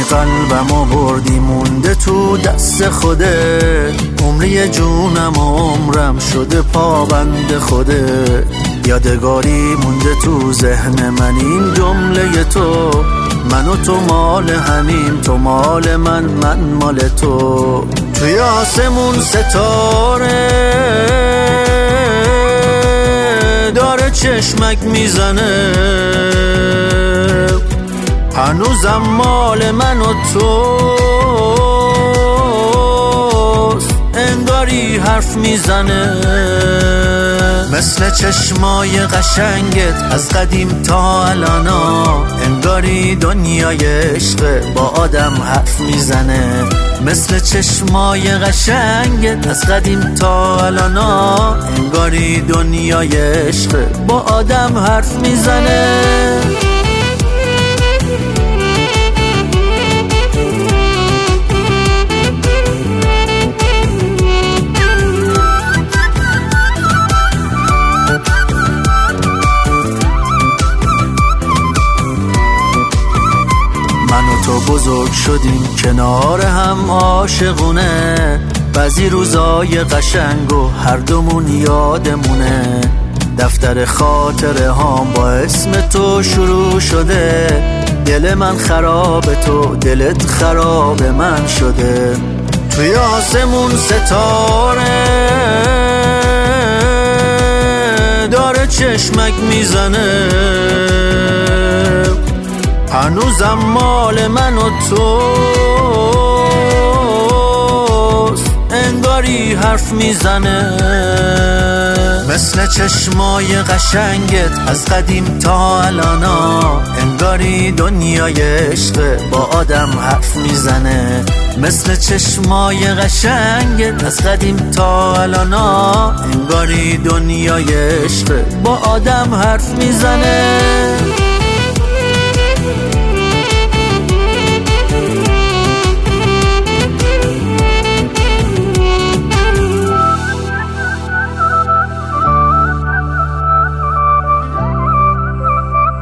قلبمو بردی مونده تو دست خودت، عمری جونم و عمرم شده پابند خودت. یادگاری مونده تو ذهن من این جمله تو، من و تو مال همیم، تو مال من، من مال تو. توی آسمون ستاره داره چشمک میزنه، هنوزم مال من و توست، انگاری حرف میزنه. مثل چشمای قشنگت از قدیم تا الانا، انگاری دنیای عشق با آدم حرف میزنه. مثل چشمای قشنگت از قدیم تا الانا، انگاری دنیای عشق با آدم حرف میزنه. من و تو بزرگ شدیم کنار هم عاشقونه، بعضی روزای قشنگ و هر دومون یادمونه. دفتر خاطره هام با اسم تو شروع شده، دل من خراب تو، دلت خراب من شده. توی آسمون ستاره داره چشمک میزنه، هنوزم مال من و توست، انگاری حرف میزنه. مثل چشمای قشنگت از قدیم تا الانا، انگاری دنیای عشق با آدم حرف میزنه. مثل چشمای قشنگت از قدیم تا الانا، انگاری دنیای عشق با آدم حرف میزنه.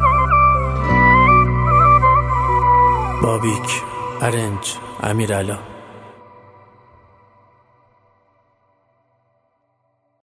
بابیک، ارنج، امیرعلا.